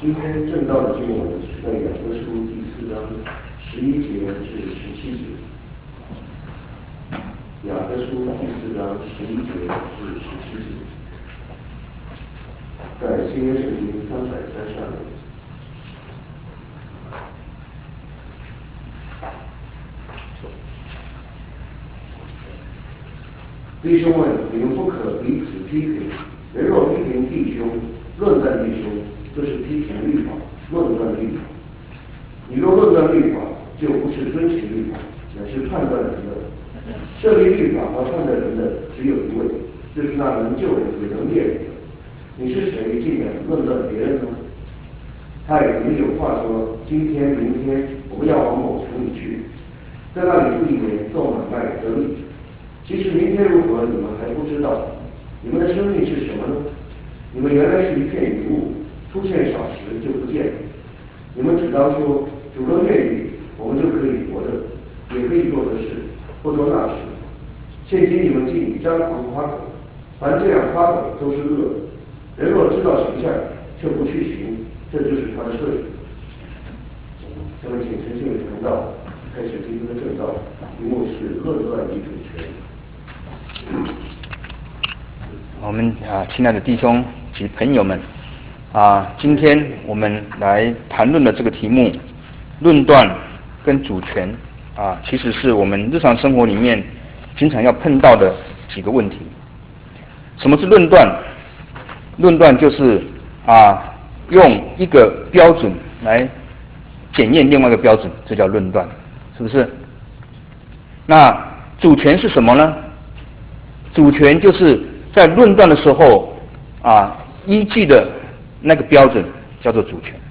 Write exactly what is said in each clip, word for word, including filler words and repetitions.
今天正道的经文是在雅各书第四章十一节至十七节。雅各书第四章十一节至十七节，在新约圣经三百三十二页。弟兄们，你们不可彼此批评。人若批评弟兄，论断弟兄，就是批评律法，论断律法。你若论断律法，就不是遵行律法，乃是判断人的。设立律法和判断人的只有一位，就是那能救人也能灭人的。你是谁，竟然论断别人呢？他也曾有话说：今天、明天，我们要往某城里去，在那里住一年，做买卖得利。其实明天如何，你们还不知道。你们的生命是什么呢？你们原来是一片云雾，出现少时就不见了。你们只当说：主若愿意，我们就可以活着，也可以做这事，或做那事。现今你们竟以张狂夸口，凡这样夸口都是恶的。人若知道行善，却不去行，这就是他的罪。下面请陈信伟传道开始今天的正道，题目是论断与主权。 我们啊，亲爱的弟兄及朋友们啊，今天我们来谈论的这个题目，论断跟主权啊，其实是我们日常生活里面经常要碰到的几个问题。什么是论断？论断就是啊，用一个标准来检验另外一个标准，这叫论断，是不是？那主权是什么呢？主权就是在论断的时候啊，依据的那个标准叫做主权。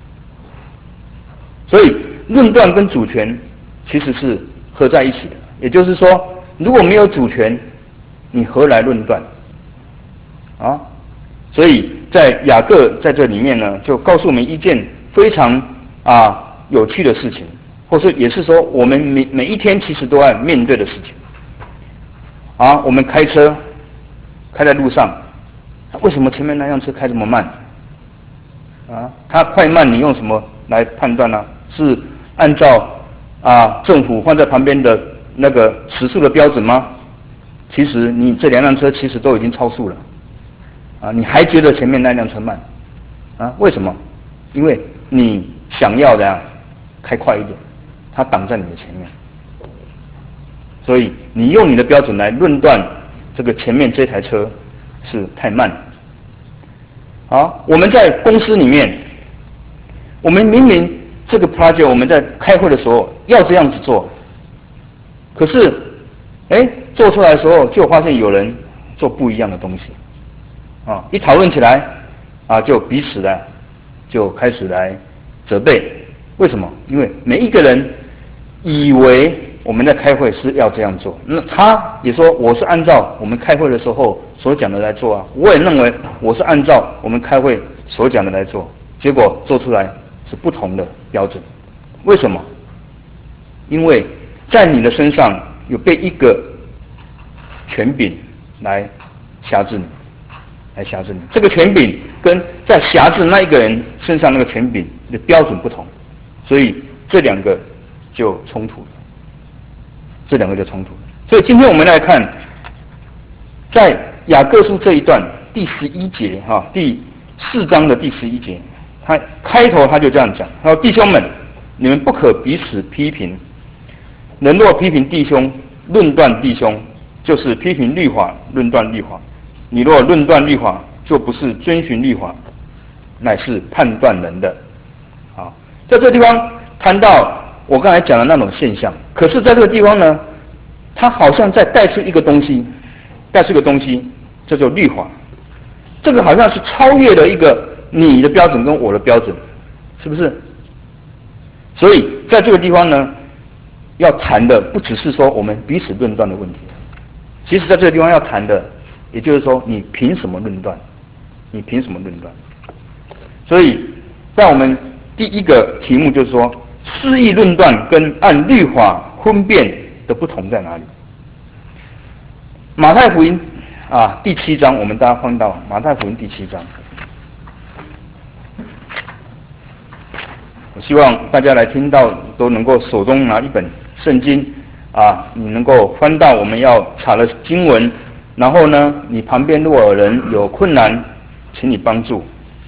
所以论断跟主权其实是合在一起的。也就是说，如果没有主权，你何来论断啊？所以在雅各在这里面呢，就告诉我们一件非常啊有趣的事情，或是也是说我们每每一天其实都要面对的事情。啊，我们开车开在路上，为什么前面那辆车开这么慢？啊，它快慢你用什么来判断呢？是按照啊政府放在旁边的那个时速的标准吗？其实你这两辆车其实都已经超速了，啊，你还觉得前面那辆车慢？啊，为什么？因为你想要的呀开快一点，它挡在你的前面。所以你用你的标准来论断这个前面这台车是太慢。好，我们在公司里面，我们明明这个 project 我们在开会的时候要这样子做，可是哎做出来的时候就发现有人做不一样的东西，啊，一讨论起来啊就彼此的就开始来责备。为什么？因为每一个人以为我们在开会是要这样做，那他也说我是按照我们开会的时候所讲的来做啊，我也认为我是按照我们开会所讲的来做，结果做出来是不同的标准。为什么？因为在你的身上有被一个权柄来辖制你，来辖制你。这个权柄跟在辖制那一个人身上那个权柄的标准不同，所以这两个就冲突了。这两个就冲突了。所以今天我们来看，在雅各书这一段第十一节哈，第四章的第十一节，他开头他就这样讲，他说：弟兄们，你们不可彼此批评。人若批评弟兄，论断弟兄，就是批评律法，论断律法。你若论断律法，就不是遵循律法，乃是判断人的。好，在这个地方谈到我刚才讲的那种现象，可是在这个地方呢，他好像在带出一个东西，带出一个东西叫做律法。这个好像是超越了一个你的标准跟我的标准，是不是？所以在这个地方呢，要谈的不只是说我们彼此论断的问题，其实在这个地方要谈的，也就是说你凭什么论断？你凭什么论断？所以在我们第一个题目就是说，私意论断跟按律法分辨的不同在哪里？马太福音啊第七章，我们大家翻到马太福音第七章。 希望大家来听到都能够手中拿一本圣经啊，你能够翻到我们要查的经文，然后呢，你旁边如果有人有困难，请你帮助。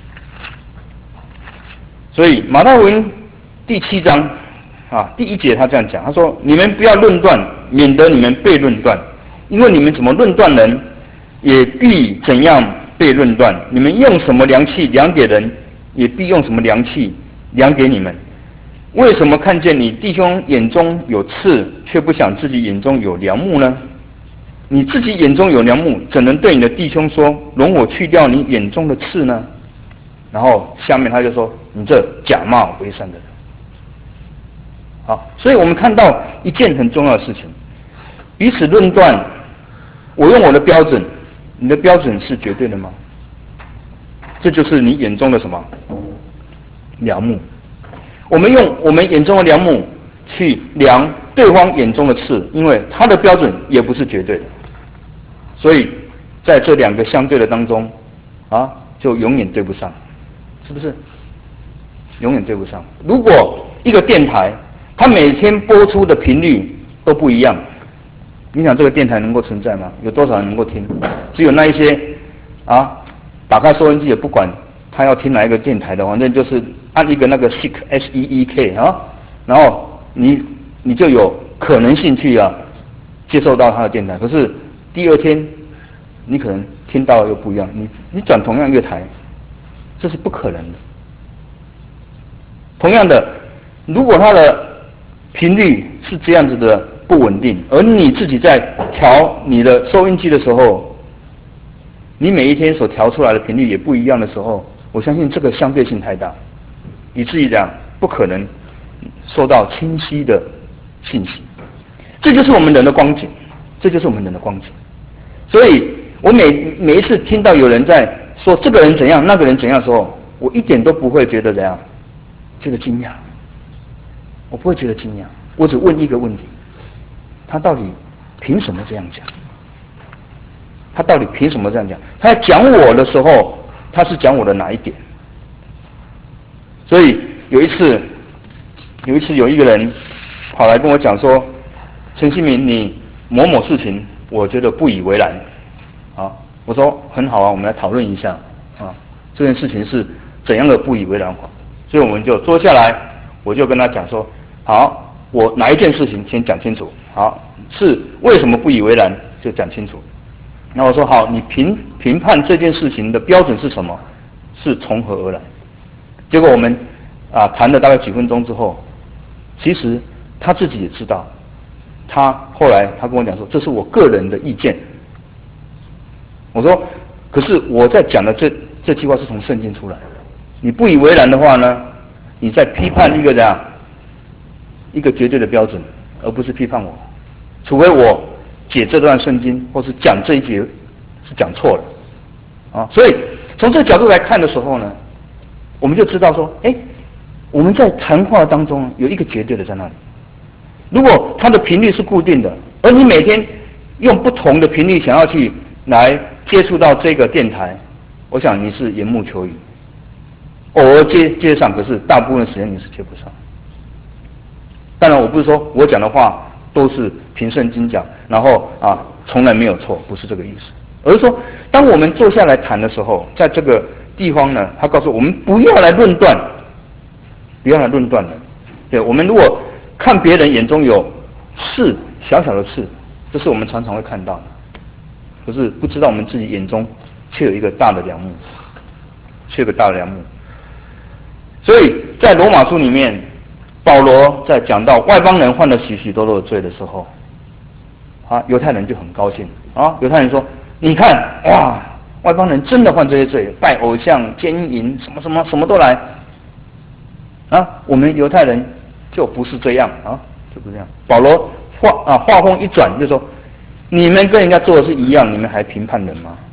所以马太福音第七章啊第一节他这样讲，他说：你们不要论断，免得你们被论断，因为你们怎么论断人，也必怎样被论断。你们用什么量器量给人，也必用什么量器量给你们。为什么看见你弟兄眼中有刺，却不想自己眼中有梁木呢？你自己眼中有梁木，怎能对你的弟兄说：容我去掉你眼中的刺呢？然后下面他就说：你这假冒为善的人。好，所以我们看到一件很重要的事情，彼此论断，我用我的标准，你的标准是绝对的吗？这就是你眼中的什么梁木。我们用我们眼中的梁木去量对方眼中的刺，因为他的标准也不是绝对的，所以在这两个相对的当中啊，就永远对不上，是不是？永远对不上。如果一个电台它每天播出的频率都不一样，你想这个电台能够存在吗？有多少人能够听？只有那一些啊，打开收音机也不管他要听哪一个电台的，反正就是按一个那个 seek S E E K 啊，然后你你就有可能性去啊接受到他的电台。可是第二天你可能听到又不一样，你你转同样一个台，这是不可能的。同样的，如果它的频率是这样子的不稳定，而你自己在调你的收音机的时候，你每一天所调出来的频率也不一样的时候，我相信这个相对性太大，以至于讲不可能收到清晰的信息。这就是我们人的光景，这就是我们人的光景。所以我每每一次听到有人在说这个人怎样，那个人怎样的时候，我一点都不会觉得怎样，觉得惊讶。我不会觉得惊讶，我只问一个问题：他到底凭什么这样讲？他到底凭什么这样讲？他在讲我的时候，他是讲我的哪一点？所以有一次，有一次有一个人跑来跟我讲说：陈希明，你某某事情，我觉得不以为然。啊，我说很好啊，我们来讨论一下啊，这件事情是怎样的不以为然法？所以我们就坐下来，我就跟他讲说：好，我哪一件事情先讲清楚。好，是为什么不以为然，就讲清楚。那我说好，你评评判这件事情的标准是什么？是从何而来？结果我们啊谈了大概几分钟之后，其实他自己也知道，他后来他跟我讲说，这是我个人的意见。我说，可是我在讲的这这句话是从圣经出来的，你不以为然的话呢，你在批判一个人啊，一个绝对的标准，而不是批判我，除非我解这段圣经或是讲这一节是讲错了啊。所以从这个角度来看的时候呢，我们就知道说，哎，我们在谈话当中有一个绝对的在那里。如果它的频率是固定的，而你每天用不同的频率想要去来接触到这个电台，我想你是缘木求鱼，偶尔接接上，可是大部分时间你是接不上。当然我不是说我讲的话都是凭圣经讲，然后啊从来没有错，不是这个意思，而是说当我们坐下来谈的时候，在这个地方呢，他告诉我们不要来论断，不要来论断了。对，我们如果看别人眼中有刺，小小的刺，这是我们常常会看到的，可是不知道我们自己眼中却有一个大的梁木，却有一个大的梁木。所以在罗马书里面，保罗在讲到外邦人犯了许许多多的罪的时候，啊，犹太人就很高兴啊，犹太人说：你看，哇，外邦人真的犯这些罪，拜偶像、奸淫，什么什么什么都来啊，我们犹太人就不是这样啊，就不是这样。保罗话啊话锋一转，就说：你们跟人家做的是一样，你们还评判人吗？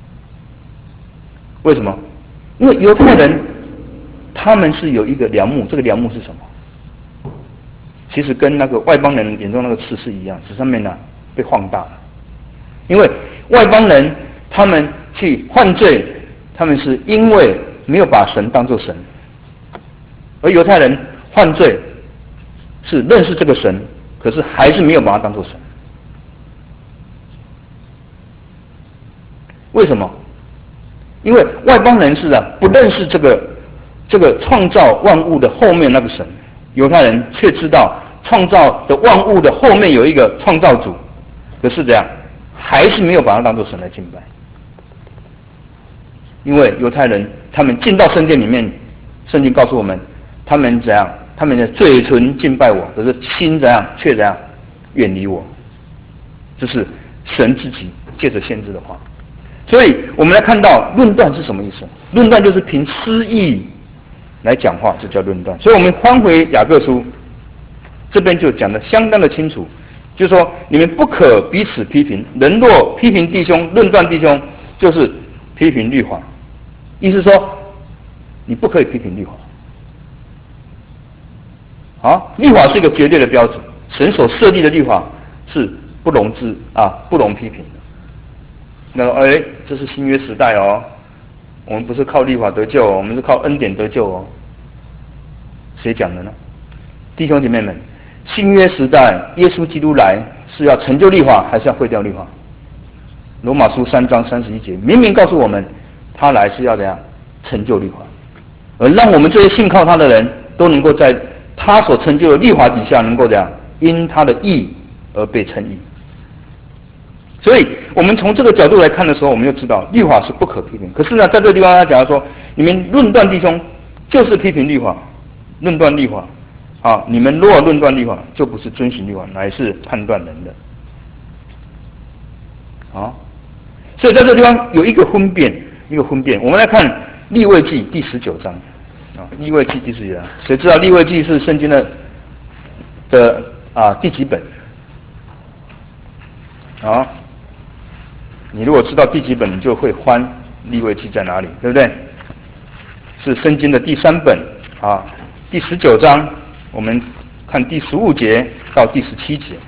为什么？因为犹太人他们是有一个梁木，这个梁木是什么？其实跟那个外邦人眼中那个刺是一样，只上面呢被放大了。因为外邦人他们去犯罪，他们是因为没有把神当作神，而犹太人犯罪是认识这个神，可是还是没有把它当作神。为什么？因为外邦人是啊不认识这个这个创造万物的后面那个神，犹太人却知道创造的万物的后面有一个创造主，可是这样还是没有把它当作神来敬拜。因为犹太人他们进到圣殿里面，圣经告诉我们，他们怎样？他们的嘴唇敬拜我，可是心怎样？却怎样？远离我。这是神自己借着先知的话。所以我们来看到论断是什么意思？论断就是凭私意来讲话，这叫论断。所以我们翻回雅各书，这边就讲得相当的清楚，就是说你们不可彼此批评，人若批评弟兄，论断弟兄，就是批评律法。意思说你不可以批评律法。好，律法是一个绝对的标准，神所设立的律法是不容置啊，不容批评的。那么，哎，这是新约时代哦，我们不是靠律法得救，我们是靠恩典得救哦。谁讲的呢？弟兄姐妹们，新约时代，耶稣基督来是要成就律法，还是要废掉律法？罗马书三章三十一节明明告诉我们，他来是要怎样成就律法，而让我们这些信靠他的人都能够在他所成就的律法底下，能够怎样因他的义而被称义。所以我们从这个角度来看的时候，我们就知道律法是不可批评。可是呢，在这个地方他讲说，你们论断弟兄，就是批评律法，论断律法。啊，你们若论断律法，就不是遵行律法，乃是判断人的。啊，所以在这个地方有一个分辨，一个分辨。我们来看利未记第十九章。啊，利未记第十九章，谁知道利未记是圣经的的啊第几本？啊？你如果知道第几本，你就会翻利未记在哪里，对不对？是圣经的第三本啊，第十九章，我们看第十五节到第十七节。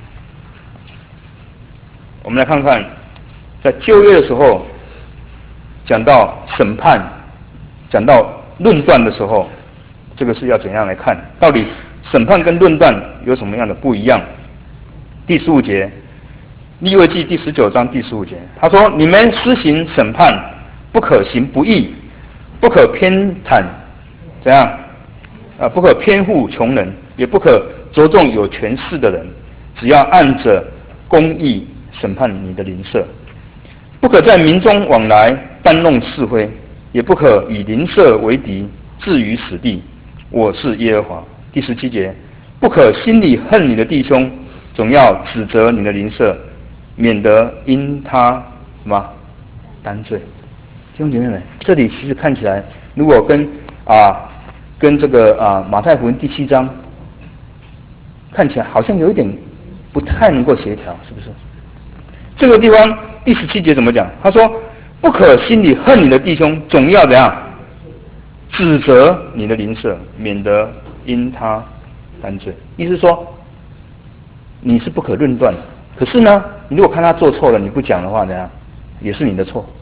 我们来看看，在旧约的时候，讲到审判，讲到论断的时候，这个是要怎样来看？到底审判跟论断有什么样的不一样？第十五节。利未记第十九章第十五节，他说：“你们施行审判，不可行不义，不可偏袒，怎样？啊，不可偏护穷人，也不可着重有权势的人，只要按着公义审判你的邻舍。不可在民中往来，搬弄是非，也不可以邻舍为敌，置于死地。我是耶和华。”第十七节，不可心里恨你的弟兄，总要指责你的邻舍，免得因他什么担罪。弟兄姐妹们，这里其实看起来，如果跟啊跟这个啊马太福音第七章看起来好像有一点不太能够协调，是不是？这个地方第十七节怎么讲？他说：“不可心里恨你的弟兄，总要怎样指责你的邻舍，免得因他担罪。”意思说，你是不可论断的。可是呢，你如果看他做错了，你不讲的话，怎样，也是你的错。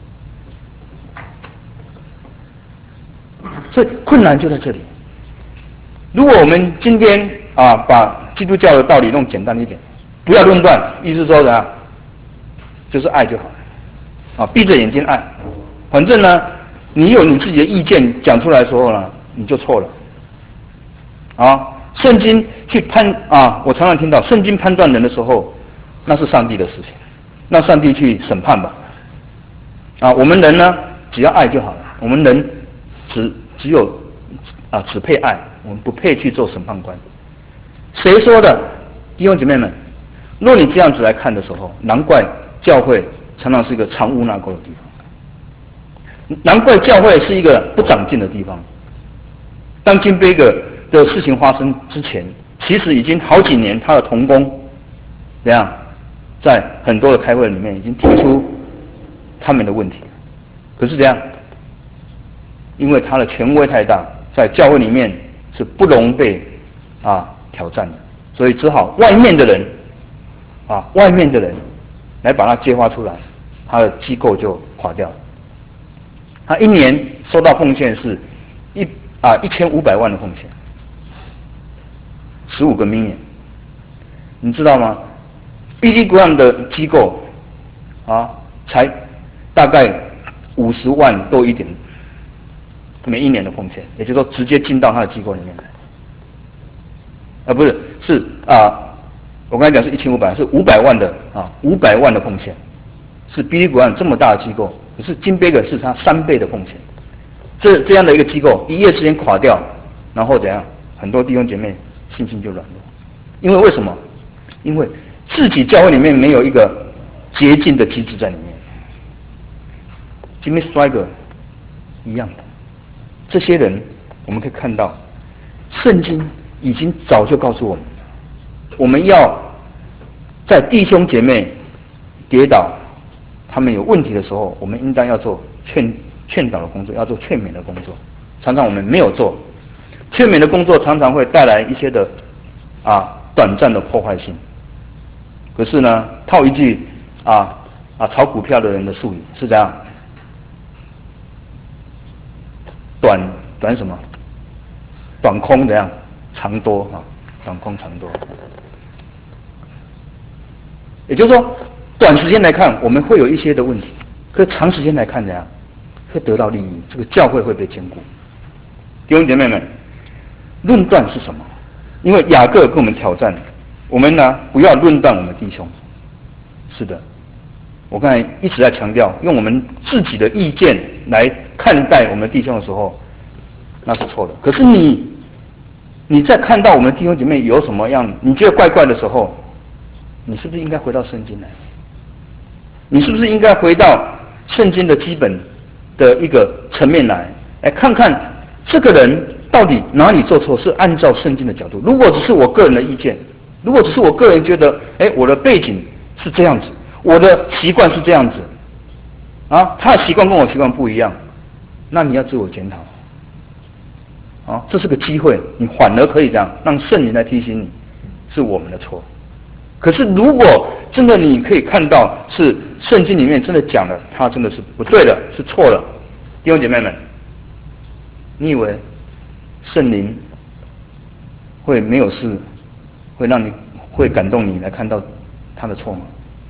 所以困难就在这里。如果我们今天啊把基督教的道理弄简单一点，不要论断，意思说怎样，就是爱就好了，啊，闭着眼睛爱，反正呢，你有你自己的意见讲出来的时候呢，你就错了。啊，圣经去判啊，我常常听到圣经判断人的时候，那是上帝的事情，让上帝去审判吧。啊，我们人呢，只要爱就好了。我们人只只有啊，只配爱，我们不配去做审判官。谁说的？弟兄姐妹们，若你这样子来看的时候，难怪教会常常是一个藏污纳垢的地方，难怪教会是一个不长进的地方。当金杯葛的事情发生之前，其实已经好几年，他的同工怎样，在很多的开会里面已经提出他们的问题，可是怎样？因为他的权威太大，在教会里面是不容被啊挑战的，所以只好外面的人啊，外面的人来把他揭发出来，他的机构就垮掉了。他一年收到奉献是一啊一千五百万的奉献， 十五个 million， 你知道吗 ？Billy Graham 的机构啊，才大概五十万多一点，每一年的奉献，也就是说直接进到他的机构里面来。啊，不是，是啊，我刚才讲是一千五百，是五百万的啊，五百万的奉献，是 Billy Graham 这么大的机构，可是金贝格是他三倍的奉献。这这样的一个机构，一夜之间垮掉，然后怎样？很多弟兄姐妹信心就软弱，因为为什么？因为自己教会里面没有一个洁净的机制在里面。Jimmy Swaggart 一样的，这些人我们可以看到，圣经已经早就告诉我们，我们要在弟兄姐妹跌倒、他们有问题的时候，我们应当要做劝劝导的工作，要做劝勉的工作。常常我们没有做劝勉的工作，常常会带来一些的啊短暂的破坏性。可是呢，套一句啊啊炒股票的人的术语是这样，短短什么？短空怎样？长多啊，短空长多。也就是说，短时间来看我们会有一些的问题，可是长时间来看怎样？会得到利益，这个教会会被坚固。弟兄姐妹们，论断是什么？因为雅各跟我们挑战，我们呢不要论断我们弟兄。是的，我刚才一直在强调，用我们自己的意见来看待我们弟兄的时候，那是错的。可是你，你在看到我们弟兄姐妹有什么样你觉得怪怪的时候，你是不是应该回到圣经来？你是不是应该回到圣经的基本的一个层面来，来看看这个人到底哪里做错，是按照圣经的角度。如果只是我个人的意见，如果只是我个人觉得，哎，我的背景是这样子，我的习惯是这样子，啊，他的习惯跟我习惯不一样，那你要自我检讨，啊，这是个机会，你反而可以这样，让圣灵来提醒你，是我们的错。可是如果真的你可以看到是圣经里面真的讲了，它真的是不对的，是错了，弟兄姐妹们，你以为圣灵会没有事，会让你会感动你来看到他的错吗？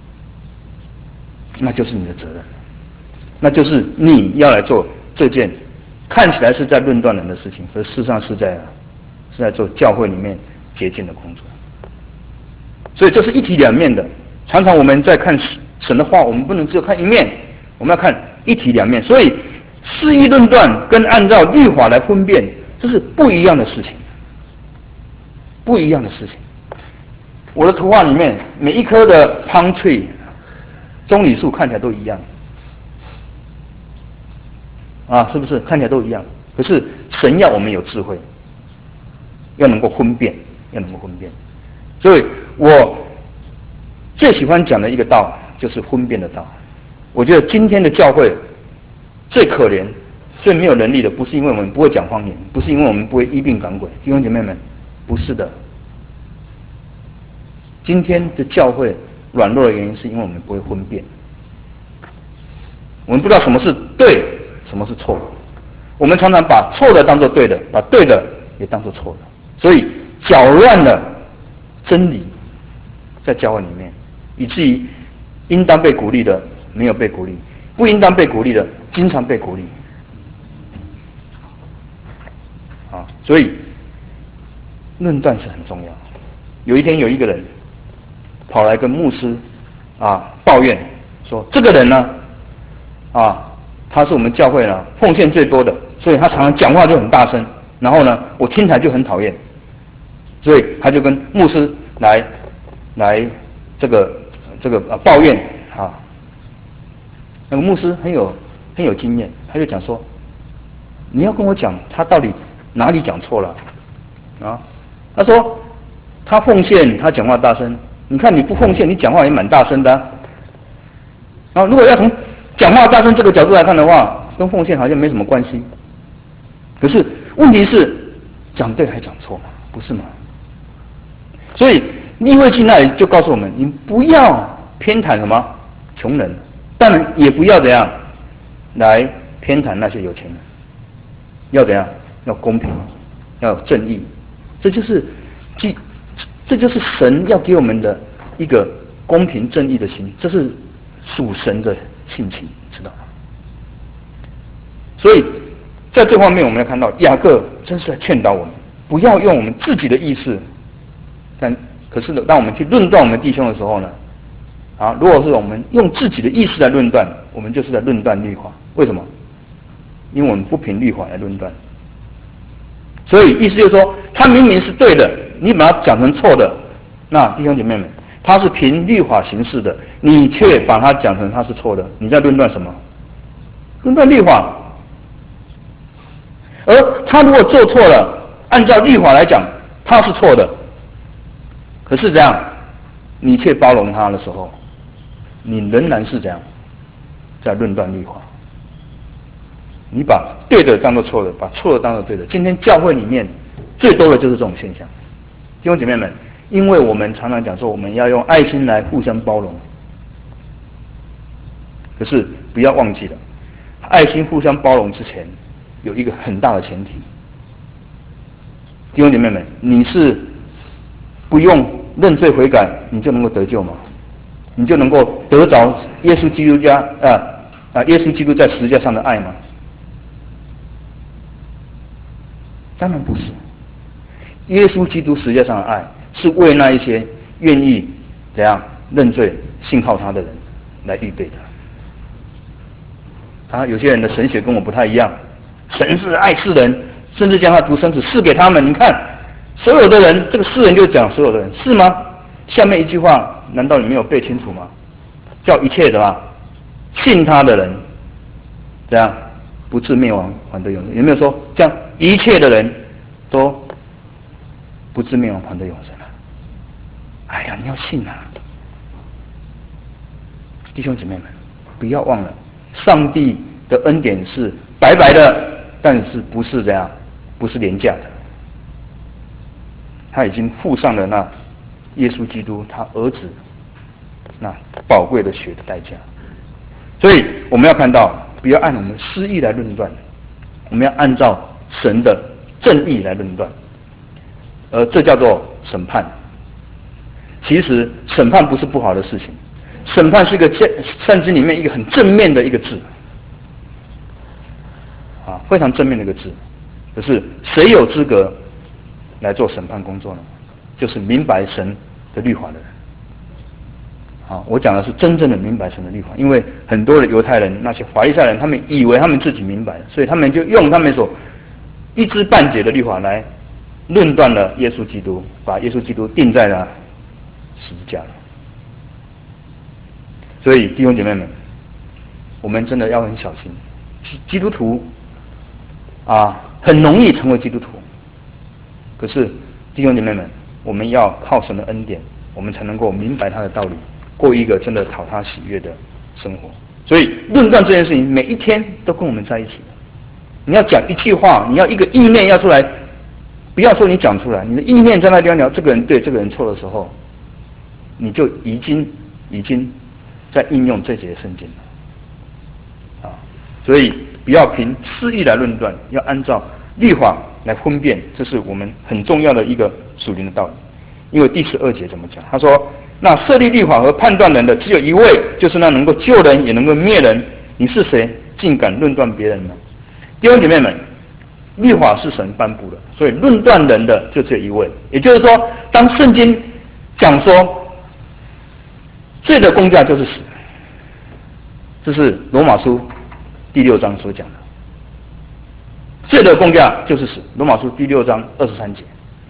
那就是你的责任，那就是你要来做这件看起来是在论断人的事情，可是事实上是在是在做教会里面洁净的工作。所以这是一体两面的。常常我们在看神的话，我们不能只有看一面，我们要看一体两面。所以肆意论断跟按照律法来分辨，这是不一样的事情，不一样的事情。我的图画里面每一棵的 palm tree 棕榈树看起来都一样，啊，是不是看起来都一样？可是神要我们有智慧，要能够分辨，要能够分辨。所以我最喜欢讲的一个道就是分辨的道。我觉得今天的教会最可怜、最没有能力的，不是因为我们不会讲方言，不是因为我们不会医病赶鬼，弟兄姐妹们，不是的。今天的教会软弱的原因，是因为我们不会分辨，我们不知道什么是对，什么是错。我们常常把错的当作对的，把对的也当作错的，所以搅乱了真理在教会里面，以至于应当被鼓励的没有被鼓励，不应当被鼓励的经常被鼓励。啊，所以论断是很重要。有一天有一个人跑来跟牧师啊抱怨说，这个人呢啊他是我们教会呢奉献最多的，所以他常常讲话就很大声，然后呢我听起来就很讨厌，所以他就跟牧师来来这个这个啊抱怨啊。那个牧师很有很有经验，他就讲说，你要跟我讲他到底哪里讲错了啊？他说他奉献，他讲话大声，你看你不奉献，你讲话也蛮大声的啊。然后如果要从讲话大声这个角度来看的话，跟奉献好像没什么关系。可是问题是讲对还讲错嘛，不是吗？所以利未记那里就告诉我们，你不要偏袒什么穷人，但也不要怎样来偏袒那些有钱人，要怎样？要公平，要有正义。这就是这就是神要给我们的一个公平正义的心，这是属神的性情，知道吗？所以在这方面，我们要看到雅各真是在劝导我们，不要用我们自己的意识。但可是呢，当我们去论断我们弟兄的时候呢，啊，如果是我们用自己的意识来论断，我们就是在论断律法。为什么？因为我们不凭律法来论断。所以意思就是说，他明明是对的，你把它讲成错的，那弟兄姐妹们，他是凭律法行事的，你却把它讲成他是错的，你在论断什么？论断律法。而他如果做错了，按照律法来讲，他是错的。可是这样，你却包容他的时候，你仍然是这样在论断律法。你把对的当作错的，把错的当作对的。今天教会里面最多的就是这种现象。弟兄姐妹们，因为我们常常讲说，我们要用爱心来互相包容。可是不要忘记了，爱心互相包容之前，有一个很大的前提。弟兄姐妹们，你是不用认罪悔改，你就能够得救吗？你就能够得着耶稣基督家啊啊耶稣基督在十字架上的爱吗？当然不是。耶稣基督十字架上的爱是为那一些愿意怎样认罪信靠他的人来预备的。啊，有些人的神学跟我不太一样，神是爱世人，甚至将他独生子赐给他们。你看，所有的人，这个世人就讲所有的人，是吗？下面一句话，难道你没有背清楚吗？叫一切的嘛，信他的人，怎样不至灭亡，反得永生？有没有说这样一切的人都不至灭亡，反得永生啊？哎呀，你要信啊！弟兄姐妹们，不要忘了，上帝的恩典是白白的，但是不是这样，不是廉价的。他已经付上了那耶稣基督他儿子那宝贵的血的代价。所以我们要看到，不要按我们私意来论断，我们要按照神的正义来论断，而这叫做审判。其实审判不是不好的事情，审判是一个圣经里面一个很正面的一个字，啊，非常正面的一个字。可是谁有资格来做审判工作呢？就是明白神的律法的人。啊，我讲的是真正的明白神的律法，因为很多的犹太人，那些法利赛人，他们以为他们自己明白，所以他们就用他们所一知半解的律法来论断了耶稣基督，把耶稣基督钉在了十字架了。所以弟兄姐妹们，我们真的要很小心。基督徒啊，很容易成为基督徒，可是弟兄姐妹们，我们要靠神的恩典，我们才能够明白他的道理，过一个真的讨他喜悦的生活。所以论断这件事情，每一天都跟我们在一起的。你要讲一句话，你要一个意念要出来，不要说你讲出来，你的意念在那地方聊这个人对，这个人错的时候，你就已经已经在应用这节圣经了啊！所以不要凭私意来论断，要按照律法来分辨，这是我们很重要的一个属灵的道理。因为第十二节怎么讲？他说：“那设立律法和判断人的只有一位，就是那能够救人也能够灭人。你是谁，竟敢论断别人呢？”弟兄姐妹们，律法是神颁布的，所以论断人的就只有一位。也就是说，当圣经讲说罪的工价就是死，这是罗马书第六章所讲的。罪的工价就是死，罗马书第六章二十三节。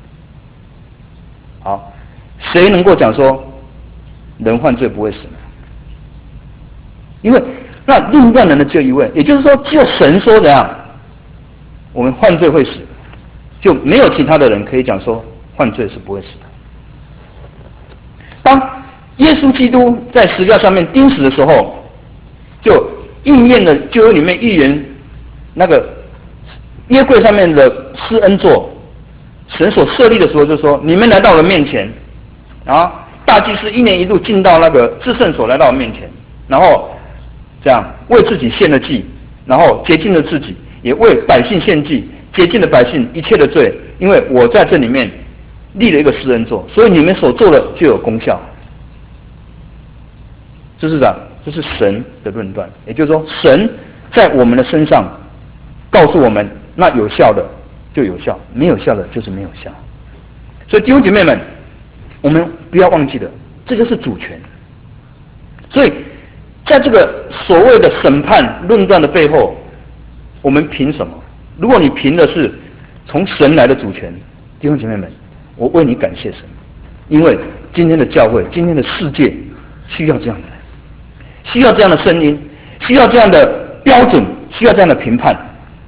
好，谁能够讲说人犯罪不会死呢？因为那论断人的只有一位，也就是说，只有神说怎样，我们犯罪会死，就没有其他的人可以讲说犯罪是不会死的。当耶稣基督在十字架上面钉死的时候，就应验了旧约里面预言那个约柜上面的施恩座，神所设立的时候，就说你们来到了面前，啊，大祭司一年一度进到那个至圣所来到面前，然后这样为自己献了祭，然后洁净了自己，也为百姓献祭，洁净了百姓一切的罪，因为我在这里面立了一个施恩座，所以你们所做的就有功效。这是啥？这是神的论断，也就是说，神在我们的身上告诉我们，那有效的就有效，没有效的就是没有效。所以弟兄姐妹们，我们不要忘记了，这就是主权。所以在这个所谓的审判论断的背后，我们凭什么？如果你凭的是从神来的主权，弟兄姐妹们，我为你感谢神，因为今天的教会，今天的世界需要这样的人，需要这样的声音，需要这样的标准，需要这样的评判。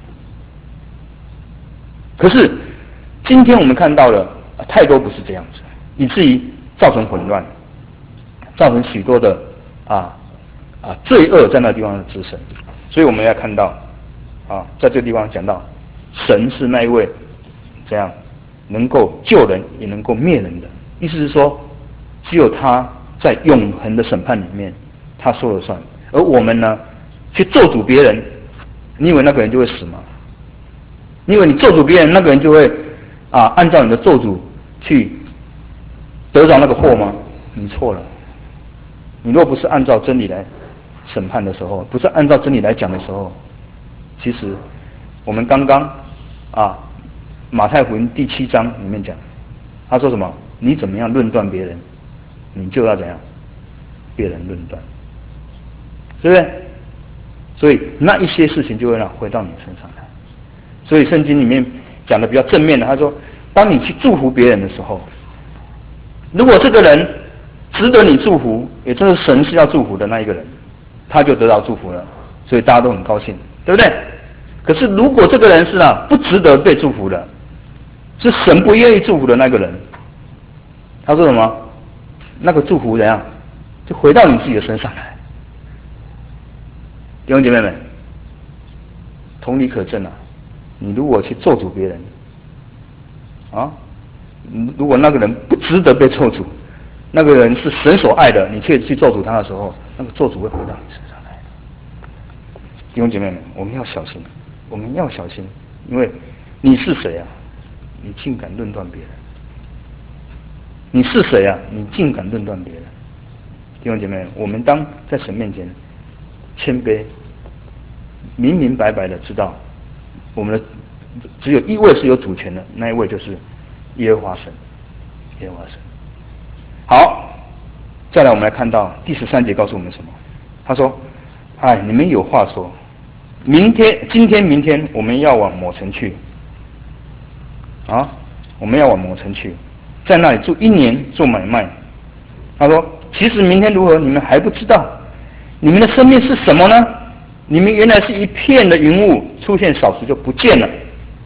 可是今天我们看到了太多不是这样子，以至于造成混乱，造成许多的啊啊罪恶在那地方的滋生。所以我们要看到啊，在这个地方讲到，神是那一位这样能够救人也能够灭人的，意思是说，只有他在永恒的审判里面，他说了算。而我们呢，去咒诅别人，你以为那个人就会死吗？你以为你咒诅别人，那个人就会啊按照你的咒诅去得着那个祸吗？你错了。你若不是按照真理来审判的时候，不是按照真理来讲的时候，其实我们刚刚啊马太福音第七章里面讲，他说什么？你怎么样论断别人，你就要怎样别人论断，对不对？所以那一些事情就会让回到你身上来。所以圣经里面讲的比较正面的，他说，当你去祝福别人的时候，如果这个人值得你祝福，也就是神是要祝福的那一个人，他就得到祝福了，所以大家都很高兴，对不对？可是如果这个人是啊不值得被祝福的，是神不愿意祝福的那个人，他说什么？那个祝福怎样？就回到你自己的身上来。弟兄姐妹们，同理可证啊！你如果去咒诅别人，啊，如果那个人不值得被咒诅，那个人是神所爱的，你却去咒诅他的时候，那个咒诅会回到你身上来的。弟兄姐妹们，我们要小心，我们要小心，因为你是谁啊？你竟敢论断别人？你是谁啊？你竟敢论断别人？弟兄姐妹，我们当在神面前谦卑，明明白白的知道，我们的只有一位是有主权的，那一位就是耶和华神。耶和华神。好，再来我们来看到第十三节告诉我们什么？他说：“哎，你们有话说，明天、今天、明天，我们要往某城去。啊，我们要往某城去，在那里住一年做买卖。”他说：“其实明天如何，你们还不知道。你们的生命是什么呢？你们原来是一片的云雾，出现少时就不见了。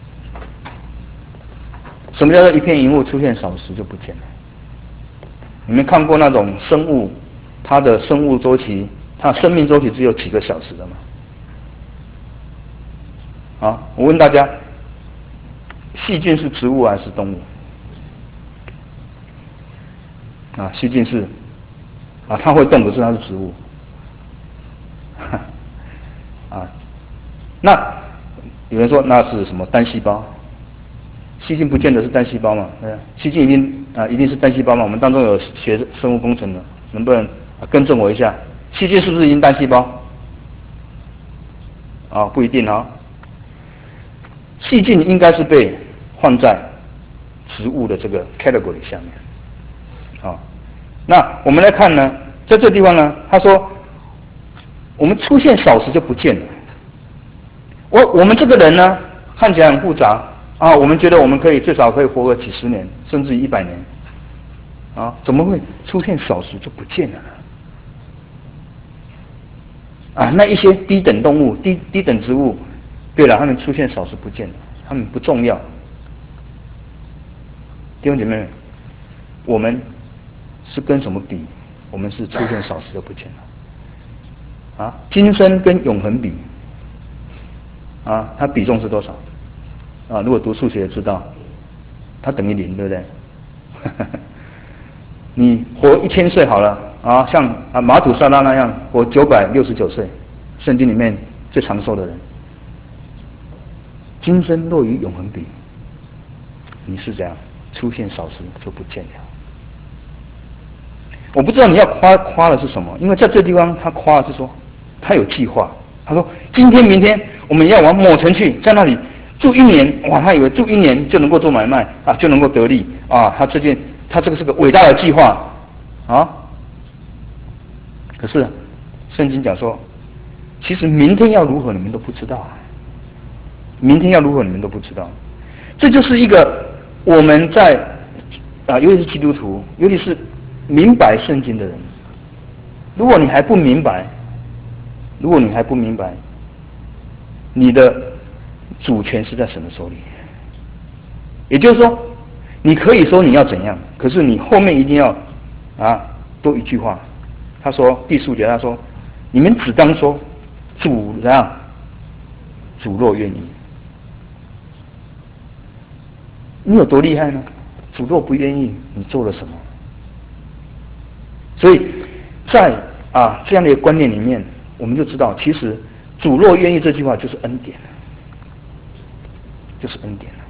什么叫做一片云雾出现少时就不见了？你们看过那种生物，它的生物周期，它生命周期只有几个小时的吗？啊，我问大家，细菌是植物还是动物？啊，细菌是啊，它会动，可是它是植物。啊，那有人说那是什么单细胞？细菌不见得是单细胞嘛？对，细菌一定啊一定是单细胞嘛？我们当中有学生物工程的，能不能、啊、更正我一下？细菌是不是已经单细胞？啊，不一定啊。细菌应该是被放在植物的这个 category 下面。啊，那我们来看呢，在这个地方呢，他说我们出现少时就不见了。我我们这个人呢，看起来很复杂啊，我们觉得我们可以最少可以活个几十年，甚至于一百年，啊，怎么会出现少时就不见了呢？啊，那一些低等动物、低低等植物，对了，它们出现少时不见了，它们不重要。弟兄姐妹，我们是跟什么比？我们是出现少时就不见了。啊，今生跟永恒比，啊，它比重是多少？啊，如果读数学也知道，它等于零，对不对？你活一千岁好了，啊，像啊马土沙拉那样活九百六十九岁，圣经里面最长寿的人。今生若与永恒比，你是怎样？ 出现少时就不见了。我不知道你要夸夸的是什么，因为在这地方他夸的是说他有计划。他说今天明天我们要往某城去，在那里住一年。哇，他以为住一年就能够做买卖啊，就能够得利啊。他这件他这个是个伟大的计划啊。可是圣经讲说，其实明天要如何你们都不知道，明天要如何你们都不知道。这就是一个我们在啊，尤其是基督徒，尤其是明白圣经的人，如果你还不明白，如果你还不明白，你的主权是在神的手里。也就是说，你可以说你要怎样，可是你后面一定要啊多一句话。他说第十五节，他说你们只当说主怎样，主若愿意。你有多厉害呢？主若不愿意，你做了什么？所以在啊这样的一个观念里面，我们就知道，其实主若愿意这句话就是恩典，就是恩典。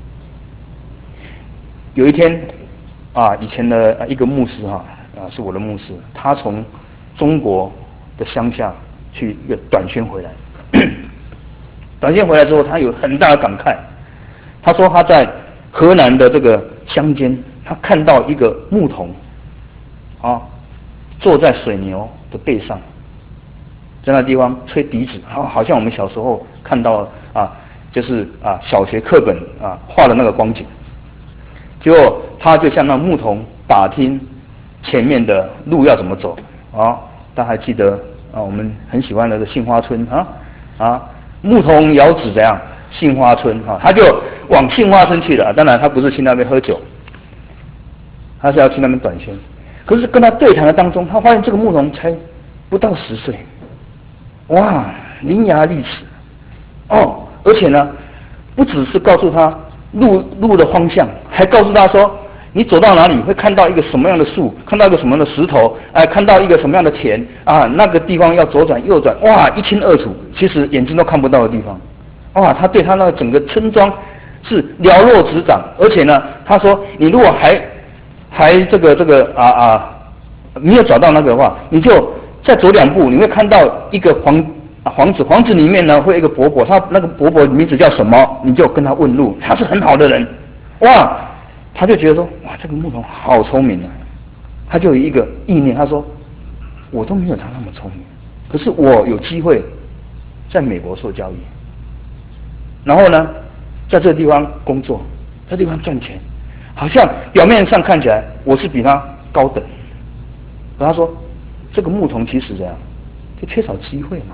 有一天啊，以前的一个牧师哈啊，是我的牧师，他从中国的乡下去一个短宣回来，短宣回来之后，他有很大的感慨。他说他在河南的这个乡间，他看到一个牧童啊，坐在水牛的背上，在那地方吹笛子，啊，好像我们小时候看到啊，就是啊小学课本啊画的那个光景。结果他就向那牧童打听前面的路要怎么走啊。大家还记得啊，我们很喜欢的杏花村啊啊，牧童遥指怎样杏花村啊，他就往杏花村去了。当然他不是去那边喝酒，他是要去那边短宣。可是跟他对谈的当中，他发现这个牧童才不到十岁，哇，伶牙俐齿哦，而且呢，不只是告诉他路路的方向，还告诉他说，你走到哪里会看到一个什么样的树，看到一个什么样的石头，哎，看到一个什么样的田啊，那个地方要左转右转，哇，一清二楚。其实眼睛都看不到的地方，哇，他对他那个整个村庄是了若指掌。而且呢，他说，你如果还还这个这个啊啊没有找到那个的话，你就再走两步，你会看到一个房啊房子，房子里面呢会有一个伯伯，他那个伯伯名字叫什么，你就跟他问路，他是很好的人，哇。他就觉得说，哇，这个牧童好聪明啊！他就有一个意念，他说，我都没有他那么聪明，可是我有机会在美国受教育，然后呢，在这个地方工作，在这地方赚钱，好像表面上看起来我是比他高等。可他说，这个牧童其实这样，就缺少机会嘛。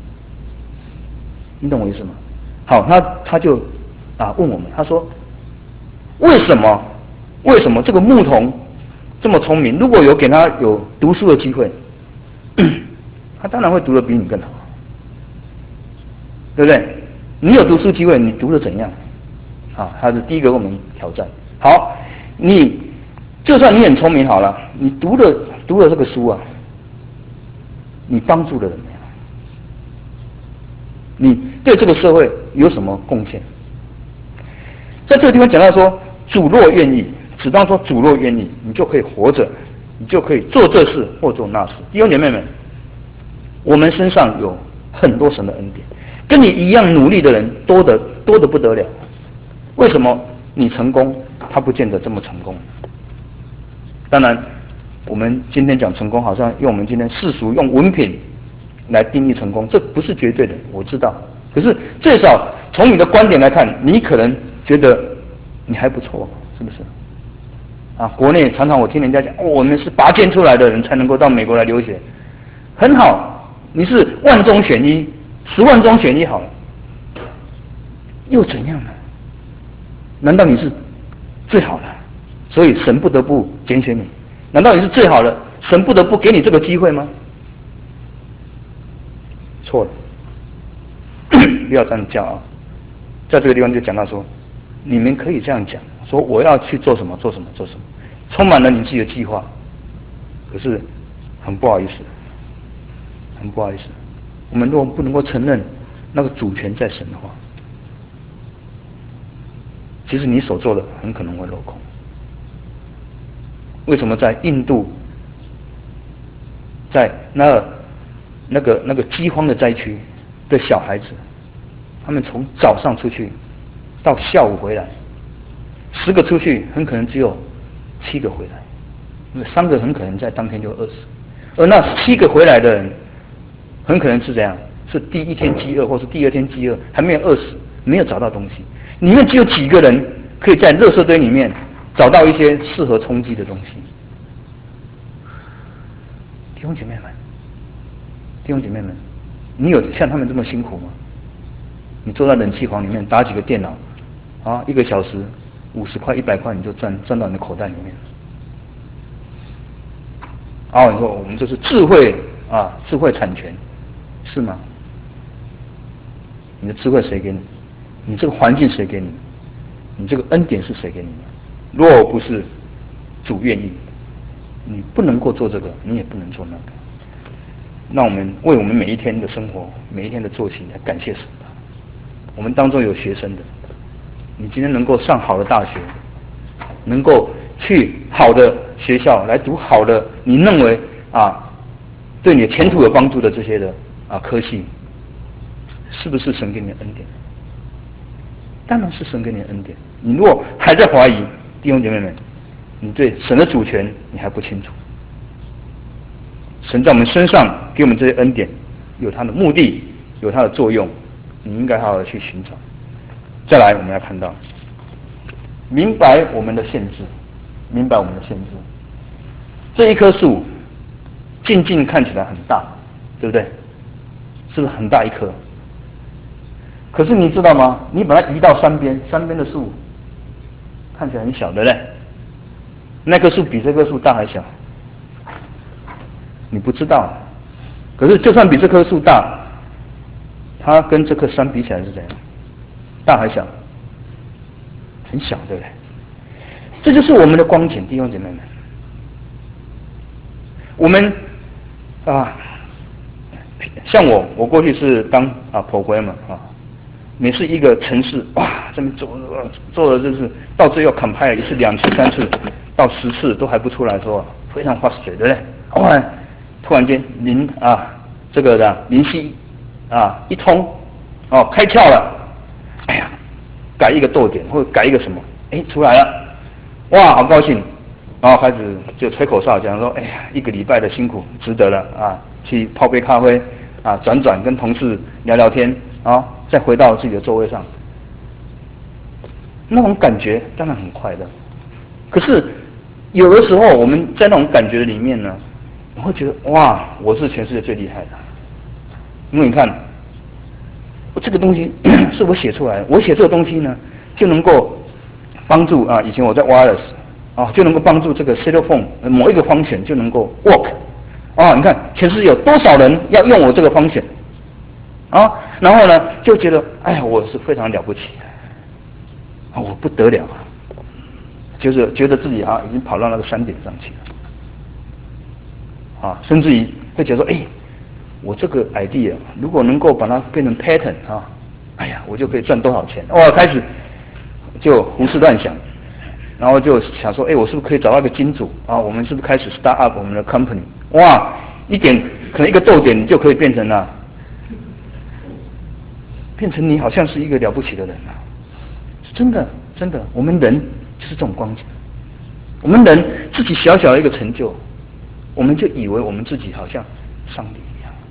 你懂我意思吗？好，他他就啊问我们，他说，为什么？为什么这个牧童这么聪明？如果有给他有读书的机会，他当然会读得比你更好，对不对？你有读书机会，你读得怎样？啊，他是第一个我们挑战。好，你就算你很聪明好了，你读了读了这个书啊，你帮助了人没有？你对这个社会有什么贡献？在这个地方讲到说，主若愿意。只当说主若愿意，你就可以活着，你就可以做这事或做那事。弟兄姐妹们，我们身上有很多神的恩典，跟你一样努力的人多得多得不得了。为什么你成功，他不见得这么成功？当然，我们今天讲成功，好像用我们今天世俗用文凭来定义成功，这不是绝对的，我知道。可是最少从你的观点来看，你可能觉得你还不错，是不是？啊，国内常常我听人家讲，哦，我们是拔尖出来的人才能够到美国来留学，很好，你是万中选一，十万中选一好了，又怎样呢？难道你是最好的，所以神不得不拣选你？难道你是最好的，神不得不给你这个机会吗？错了，不要这样骄傲。在这个地方就讲到说，你们可以这样讲，说我要去做什么做什么做什么，充满了你自己的计划，可是很不好意思，很不好意思，我们如果不能够承认那个主权在神的话，其实你所做的很可能会落空。 为什么在印度，在那那个那个饥荒的灾区的小孩子，他们从早上出去到下午回来，十个出去很可能只有七个回来，因为三个很可能在当天就饿死，而那七个回来的人很可能是怎样？是第一天饥饿，或是第二天饥饿，还没有饿死，没有找到东西。里面只有几个人可以在垃圾堆里面找到一些适合充饥的东西。弟兄姐妹们，弟兄姐妹们，你有像他们这么辛苦吗？你坐在冷气房里面打几个电脑，啊，一个小时五十块、一百块，你就赚赚到你的口袋里面。哦，你说我们这是智慧啊，智慧产权，是吗？你的智慧谁给你？你这个环境谁给你？你这个恩典是谁给你的？若不是主愿意，你不能够做这个，你也不能做那个。那我们为我们每一天的生活、每一天的作息来感谢神吧。我们当中有学生的，你今天能够上好的大学，能够去好的学校来读好的，你认为啊对你的前途有帮助的这些的啊科系，是不是神给你的恩典？当然是神给你的恩典。你如果还在怀疑，弟兄姐妹们，你对神的主权你还不清楚。神在我们身上给我们这些恩典，有他的目的，有他的作用，你应该好好的去寻找。再来，我们要看到，明白我们的限制，明白我们的限制。这一棵树，静静看起来很大，对不对？是不是很大一棵？可是你知道吗？你把它移到山边，山边的树看起来很小，对不对？那棵树比这棵树大还小？你不知道。可是就算比这棵树大，它跟这棵山比起来是怎样？大还小？很小，对不对？这就是我们的光景，弟兄姐妹们。我们啊，像我，我过去是当啊 programmer 啊。每次一个城市，哇，这边做做的就是到最后 compile 一次、两次、三次，到十次都还不出来的时候，非常 frustrated， 对不对？哇，突然间灵啊，这个的灵犀啊一通，哦开窍了，哎呀，改一个逗点或者改一个什么，哎出来了，哇，好高兴，然后开始就吹口哨讲说，哎呀，一个礼拜的辛苦值得了啊，去泡杯咖啡啊，转转跟同事聊聊天啊。再回到自己的座位上，那种感觉当然很快乐。可是有的时候我们在那种感觉里面呢，你会觉得哇，我是全世界最厉害的。因为你看，这个东西是我写出来的，我写这个东西呢，就能够帮助啊，以前我在 wireless 啊，就能够帮助这个 cell phone 某一个方选就能够 work 啊。你看全世界有多少人要用我这个方选啊？然后呢，就觉得哎呀，我是非常了不起啊，我不得了啊，就是觉得自己啊已经跑到那个山顶上去了啊，甚至于会觉得说，哎，我这个 idea 如果能够把它变成 pattern 啊，哎呀，我就可以赚多少钱？哇，开始就胡思乱想，然后就想说，哎，我是不是可以找到一个金主啊？我们是不是开始 start up 我们的 company？ 哇，一点可能一个逗点，你就可以变成了。变成你好像是一个了不起的人啊！真的，真的，我们人就是这种光景。我们人自己小小的一个成就，我们就以为我们自己好像上帝一样。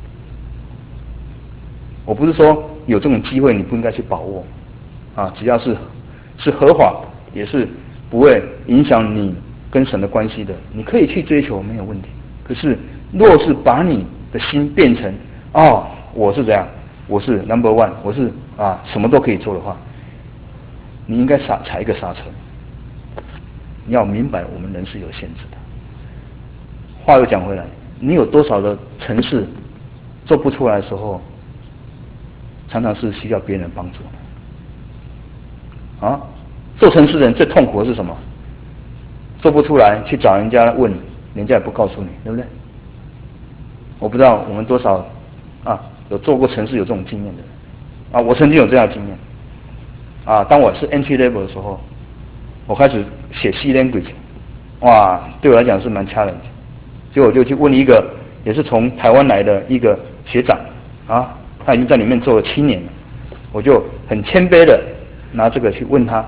我不是说有这种机会你不应该去把握啊，只要是是合法，也是不会影响你跟神的关系的，你可以去追求，没有问题。可是若是把你的心变成哦，我是这样。我是 number one， 我是啊什么都可以做的话，你应该刹踩一个刹车。你要明白我们人是有限制的。话又讲回来，你有多少的城市做不出来的时候，常常是需要别人帮助的。啊，做城市人最痛苦的是什么？做不出来去找人家问，人家也不告诉你，对不对？我不知道我们多少啊。有做过城市有这种经验的人啊，我曾经有这样的经验啊。当我是 entry level 的时候，我开始写 C language 哇，对我来讲是蛮 challenge。结果我就去问一个也是从台湾来的一个学长啊，他已经在里面做了七年了，我就很谦卑的拿这个去问他，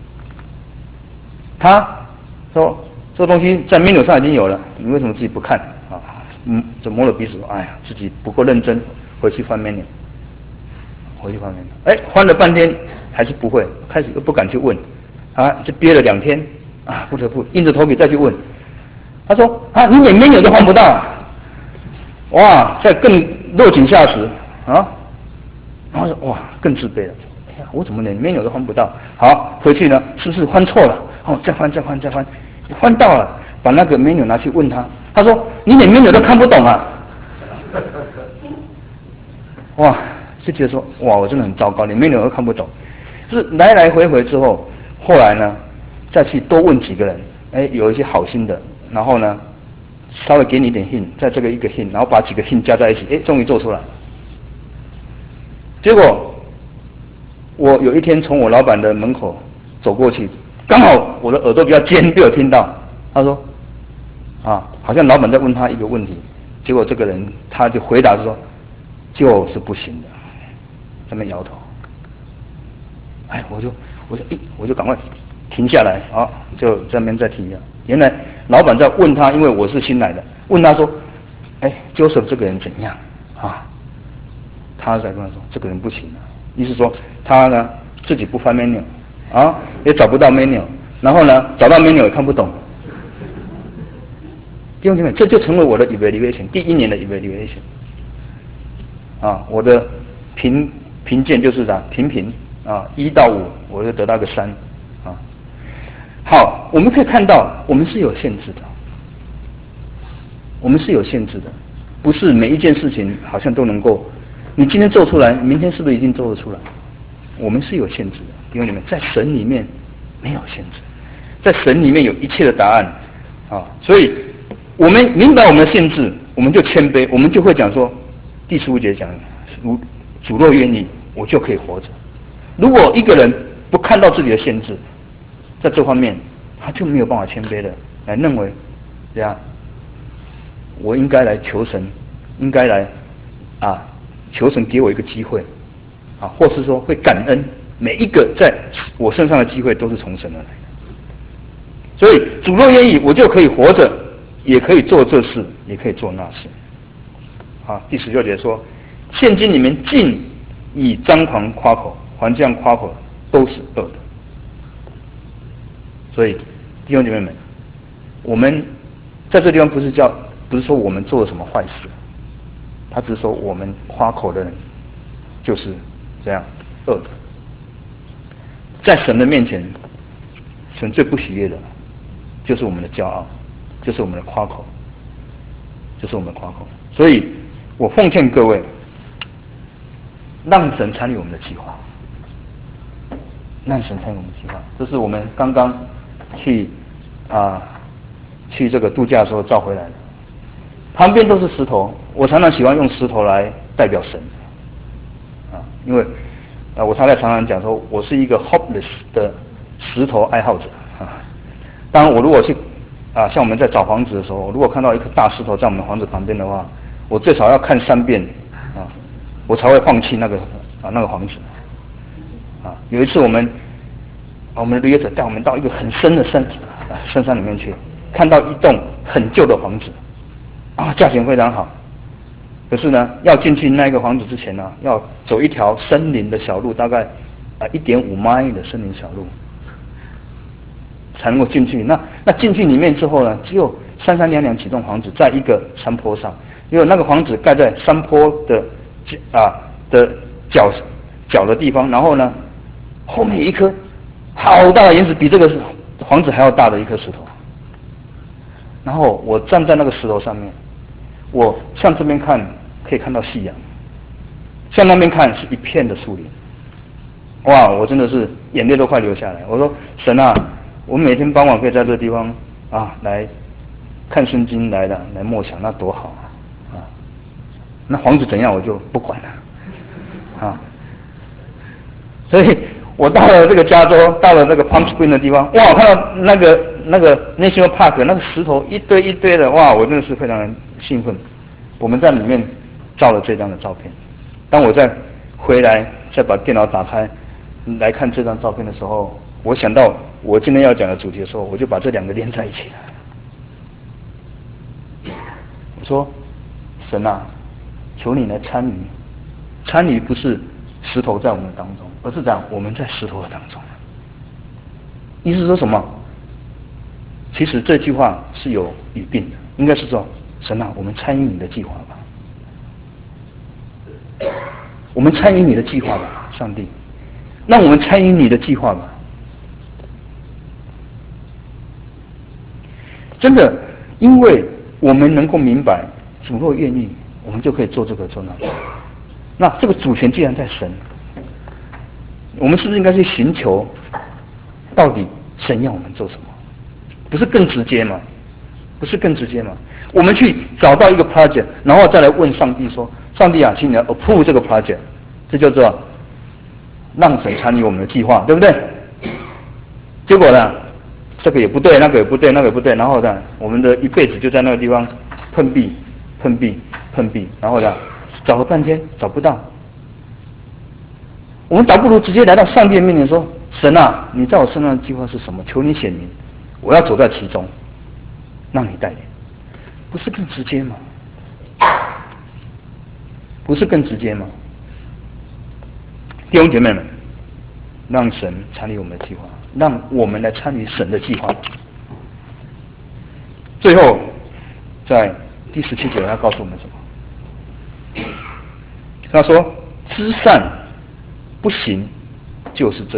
他说这个东西在 menu 上已经有了，你为什么自己不看啊？嗯，就摸了鼻子说，哎呀，自己不够认真，回去翻 menu， 回去翻 menu， 哎，翻了半天还是不会，开始又不敢去问，啊，就憋了两天啊，不得不硬着头皮再去问。他说啊，你连 menu 都翻不到啊，哇，再更落井下石啊，然后说哇，更自卑了，哎呀，我怎么连 menu 都翻不到？好，回去呢，是不是翻错了？哦，再翻再翻再翻，翻到了，把那个 menu 拿去问他，他说你连 menu 都看不懂啊，哇，就觉得说哇，我真的很糟糕，连 menu 都看不懂，就是来来回回之后，后来呢，再去多问几个人，哎，有一些好心的。然后呢，稍微给你一点 hint， 在这个一个 hint， 然后把几个 hint 加在一起，哎，终于做出来了。结果我有一天从我老板的门口走过去，刚好我的耳朵比较尖，被我听到。他说：“啊，好像老板在问他一个问题。”结果这个人他就回答说：“就是不行的。”在那边摇头。哎，我就我就哎，我就赶快停下来，啊，就在那边再听一下。原来老板在问他，因为我是新来的，问他说：“哎 ，Joseph 这个人怎样啊？”他在跟他说：“这个人不行啊。”意思说他呢自己不翻 menu 啊，也找不到 menu， 然后呢找到 menu 也看不懂。弟兄姐妹，这就成为我的 evaluation， 第一年的 evaluation。啊，我的评评鉴就是啥，评评啊，一到五我就得到个三。好，我们可以看到，我们是有限制的，我们是有限制的，不是每一件事情好像都能够，你今天做出来，明天是不是一定做得出来？我们是有限制的，弟兄姊妹，在神里面没有限制，在神里面有一切的答案啊！所以我们明白我们的限制，我们就谦卑，我们就会讲说，第十五节讲，如主若愿意，我就可以活着。如果一个人不看到自己的限制，在这方面，他就没有办法谦卑的来认为，这样，我应该来求神，应该来啊，求神给我一个机会，啊，或是说会感恩每一个在我身上的机会都是从神而来的。所以主若愿意，我就可以活着，也可以做这事，也可以做那事。啊，第十六节说，现今你们尽以张狂夸口，还这样夸口都是恶的。所以弟兄姐妹们，我们在这地方不是叫，不是说我们做了什么坏事，他只是说我们夸口的人就是这样恶的。在神的面前，神最不喜悦的就是我们的骄傲，就是我们的夸口，就是我们的夸口。所以我奉劝各位，让神参与我们的计划，让神参与我们的计划。这是我们刚刚去啊去这个度假的时候照回来的，旁边都是石头，我常常喜欢用石头来代表神啊，因为啊我太太常常讲说，我是一个 hopeless 的石头爱好者啊。当然我如果去啊像我们在找房子的时候，如果看到一颗大石头在我们房子旁边的话，我最少要看三遍啊，我才会放弃那个啊那个房子啊。有一次我们啊我们的旅游者带我们到一个很深的深啊深山里面去，看到一栋很旧的房子啊，价钱非常好，可是呢要进去那个房子之前呢，要走一条森林的小路，大概啊一点五迈的森林小路才能够进去。那那进去里面之后呢，只有三三两两几栋房子在一个山坡上，因为那个房子盖在山坡的啊的角角的地方，然后呢后面有一颗好大的岩石，比这个房子还要大的一颗石头。然后我站在那个石头上面，我向这边看可以看到夕阳，向那边看是一片的树林。哇，我真的是眼泪都快流下来。我说神啊，我每天傍晚可以在这个地方啊来看圣经来的，来默想，那多好啊！啊，那房子怎样我就不管了啊。所以我到了这个加州，到了这个 Palm Springs 的地方，哇，我看到那个那个 National Park 那个石头一堆一堆的，哇，我真的是非常的兴奋。我们在里面照了这张的照片。当我再回来再把电脑打开来看这张照片的时候，我想到我今天要讲的主题的时候，我就把这两个连在一起了。我说，神啊，求你来参与，参与不是石头在我们当中，而是这样我们在石头的当中。意思是说什么？其实这句话是有语病的，应该是说，神啊，我们参与你的计划吧，我们参与你的计划吧，上帝，让我们参与你的计划吧。真的，因为我们能够明白，主若愿意，我们就可以做这个做那个。那这个主权既然在神，我们是不是应该去寻求，到底神要我们做什么？不是更直接吗？不是更直接吗？我们去找到一个 project， 然后再来问上帝说：“上帝啊，请你 approve 这个 project。”这叫做让神参与我们的计划，对不对？结果呢，这个也不对，那个也不对，那个也不对，然后呢，我们的一辈子就在那个地方碰壁、碰壁、碰壁，然后呢，找了半天找不到。我们倒不如直接来到上帝的面前说：“神啊，你在我身上的计划是什么？求你显明，我要走在其中，让你带领。”不是更直接吗？不是更直接吗？弟兄姐妹们，让神参与我们的计划，让我们来参与神的计划。最后，在第十七节，他告诉我们什么？他说：“知善不行就是罪。”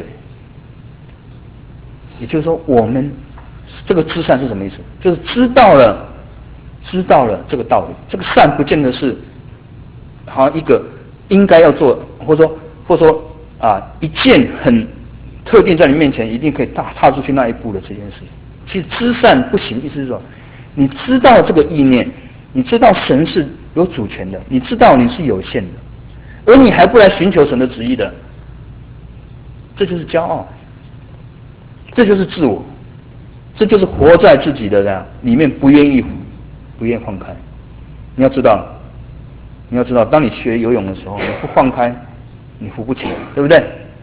也就是说，我们这个知善是什么意思？就是知道了，知道了这个道理。这个善不见得是好像一个应该要做，或者说，或者说啊，一件很特定在你面前一定可以踏踏出去那一步的这件事情。其实知善不行，意思是说，你知道这个意念，你知道神是有主权的，你知道你是有限的，而你还不来寻求神的旨意的，这就是骄傲。这就是自我，这就是活在自己的这样里面，不愿意不愿意放开。你要知道，你要知道，当你学游泳的时候，你不放开，你浮不起来，对不对？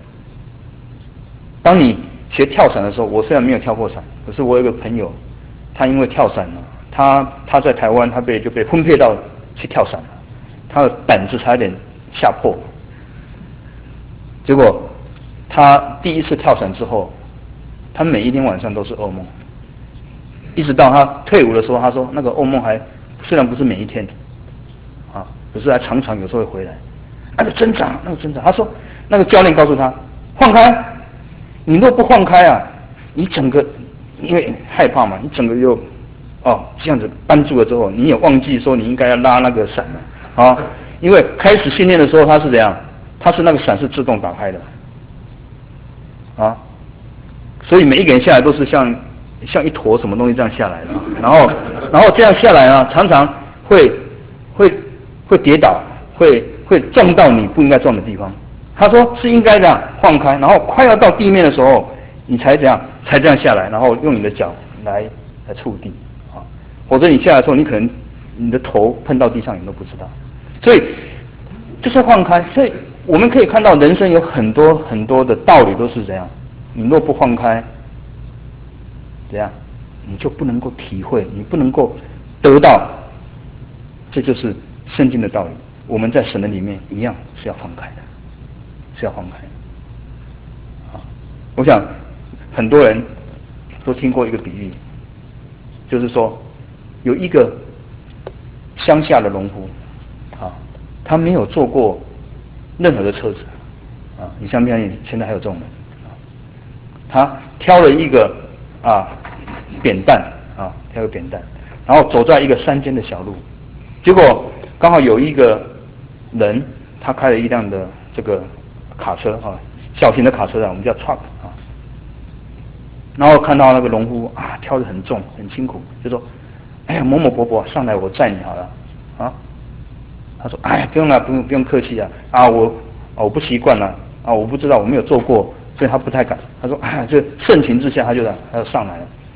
当你学跳伞的时候，我虽然没有跳过伞，可是我有一个朋友，他因为跳伞了，他他在台湾，他被就被分配到去跳伞了，他的胆子差点吓破。结果他第一次跳伞之后，他每一天晚上都是噩梦，一直到他退伍的时候，他说那个噩梦还虽然不是每一天，啊，可是还常常有时候会回来，那个挣扎，那个挣扎。他说那个教练告诉他放开，你若不放开啊，你整个因为害怕嘛，你整个就哦这样子扳住了之后，你也忘记说你应该要拉那个伞了啊，因为开始训练的时候他是怎样，他是那个伞是自动打开的，啊。所以每一个人下来都是像像一坨什么东西这样下来的，然后然后这样下来啊，常常会会会跌倒，会会撞到你不应该撞的地方。他说是应该这样放开，然后快要到地面的时候，你才这样才这样下来，然后用你的脚来来触地啊，否则你下来的时候，你可能你的头碰到地上你都不知道。所以就是放开，所以我们可以看到人生有很多很多的道理都是这样。你若不放开，怎样？你就不能够体会，你不能够得到。这就是圣经的道理。我们在神的里面一样是要放开的，是要放开的。啊，我想很多人都听过一个比喻，就是说有一个乡下的农夫，啊，他没有坐过任何的车子，啊，你相不相信？现在还有这种人？他挑了一个啊扁担啊，挑个扁担，然后走在一个山间的小路，结果刚好有一个人，他开了一辆的这个卡车啊，小型的卡车啊，我们叫 truck 啊，然后看到那个农夫啊挑得很重很辛苦，就说：“哎呀，某某伯伯，上来我载你好了啊。”他说：“哎呀，不用了，不用不用客气啊，啊我啊我不习惯了啊，我不知道，我没有做过。”所以他不太敢。他说：“哎，这盛情之下，他就他就上来了。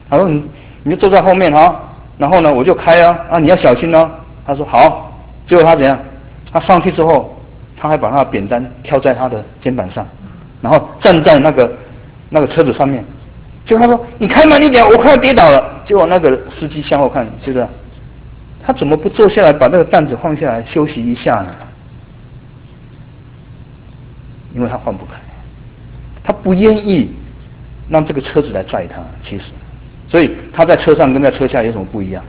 他说你你就坐在后面哈，然后呢我就开啊啊你要小心哦。他说好，结果他怎样？他上去之后，他还把他的扁担挑在他的肩膀上，然后站在那个那个车子上面。结果他说你开慢一点，我快要跌倒了。结果那个司机向后看，就是他怎么不坐下来把那个担子放下来休息一下呢？因为他换不开，他不愿意让这个车子来载他。其实，所以他在车上跟在车下有什么不一样？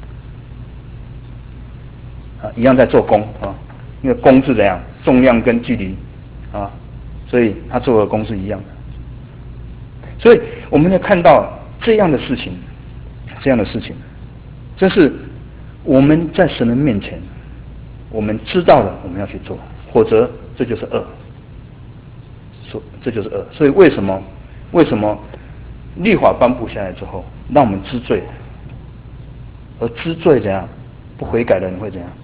啊，一样在做功啊，因为功是怎样，重量跟距离啊，所以他做的功是一样的。所以我们要看到这样的事情，这样的事情，真是我们在神的面前，我们知道了我们要去做，否则这就是恶。说这就是恶。所以为什么为什么律法颁布下来之后，让我们知罪，而知罪怎样不悔改的人会怎样？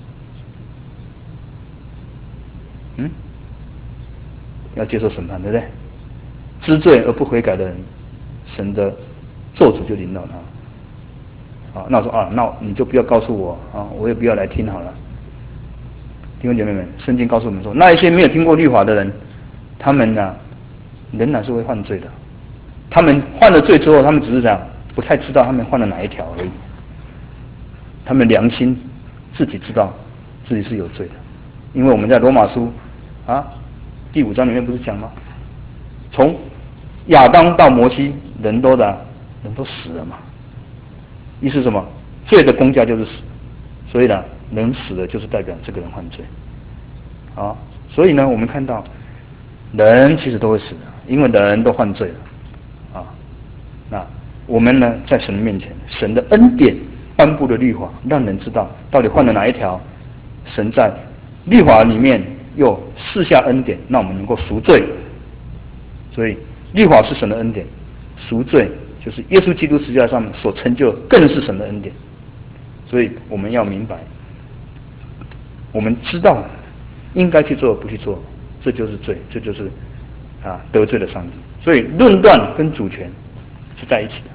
嗯，要接受审判，对不对？知罪而不悔改的人，神的咒诅就临到他。啊，那我说啊，那你就不要告诉我啊，我也不要来听好了。弟兄姐妹们，圣经告诉我们说，那一些没有听过律法的人，他们呢、啊，仍然是会犯罪的。他们犯了罪之后，他们只是这样，不太知道他们犯了哪一条而已。他们良心自己知道自己是有罪的，因为我们在罗马书啊第五章里面不是讲吗？从亚当到摩西，人都的人都死了嘛。意思是什么？罪的公价就是死，所以呢，人死了就是代表这个人犯罪。啊，所以呢，我们看到人其实都会死的，因为人都犯罪了。啊，那我们呢，在神的面前，神的恩典颁布的律法，让人知道到底犯了哪一条。神在律法里面又赐下恩典，让我们能够赎罪。所以律法是神的恩典，赎罪就是耶稣基督十字架上面所成就的，更是神的恩典。所以我们要明白，我们知道应该去做不去做，这就是罪，这就是啊得罪了上帝。所以论断跟主权是在一起的。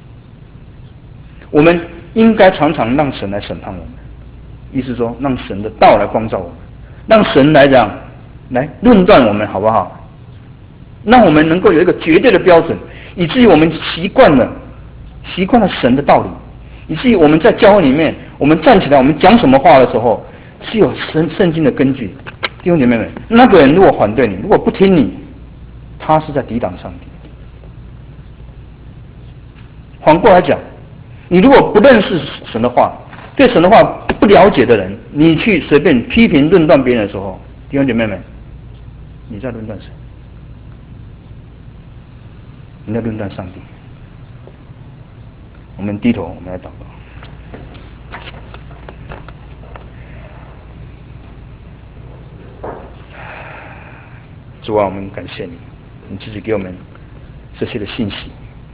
我们应该常常让神来审判我们，意思说让神的道来光照我们，让神来讲来论断我们，好不好？让我们能够有一个绝对的标准，以至于我们习惯了习惯了神的道理，以至于我们在教会里面，我们站起来，我们讲什么话的时候是有神圣经的根据。弟兄姐妹们，那个人如果反对你，如果不听你，他是在抵挡上帝。反过来讲，你如果不认识神的话，对神的话不了解的人，你去随便批评论断别人的时候，弟兄姐妹们，你在论断谁？你在论断上帝。我们低头，我们来祷告。主啊，我们感谢你，你自己给我们这些的信息，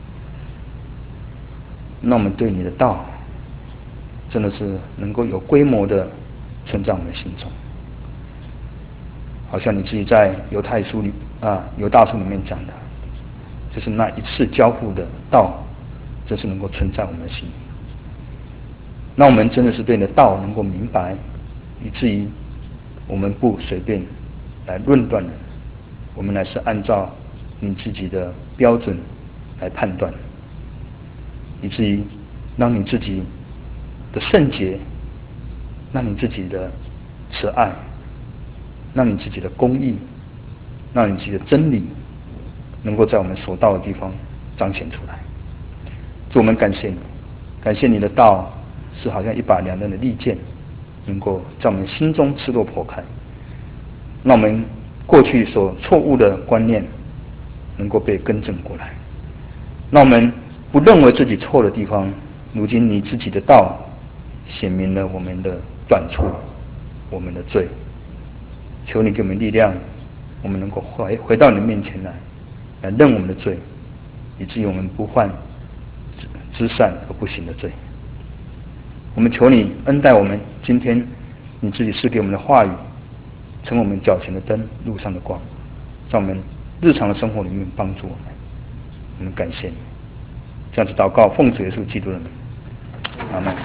那我们对你的道真的是能够有规模的存在我们的心中。好像你自己在犹太书里啊犹大书里面讲的，就是那一次交付的道，真是能够存在我们的心里。那我们真的是对你的道能够明白，以至于我们不随便来论断人，我们乃是按照你自己的标准来判断，以至于让你自己的圣洁，让你自己的慈爱，让你自己的公义，让你自己的真理，能够在我们所到的地方彰显出来。主，我们感谢你，感谢你的道是好像一把两刃的利剑，能够在我们心中刺落剖开，让我们过去所错误的观念能够被更正过来，让我们不认为自己错的地方，如今你自己的道显明了我们的短处，我们的罪。求你给我们力量，我们能够回回到你的面前来，来认我们的罪，以至于我们不犯知善而不行的罪。我们求你恩待我们，今天你自己赐给我们的话语，成为我们脚前的灯，路上的光，在我们日常的生活里面帮助我们。我们感谢你， 这样子祷告，奉主耶稣基督的名，阿门。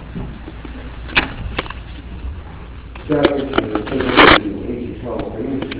下面请这个我们一起跳。